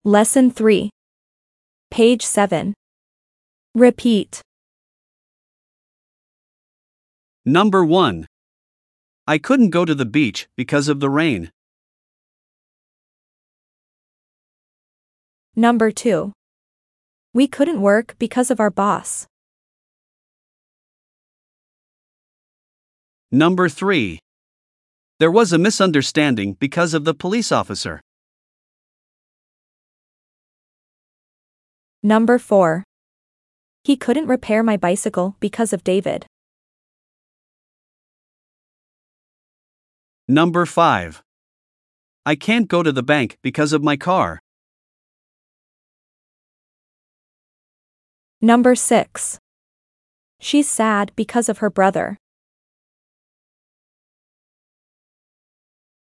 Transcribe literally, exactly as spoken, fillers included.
Lesson three. Page seven. Repeat. Number one. I couldn't go to the beach because of the rain. Number two. We couldn't work because of our boss. Number three. There was a misunderstanding because of the police officer. Number four. He couldn't repair my bicycle because of David. Number five. I can't go to the bank because of my car. Number six. She's sad because of her brother.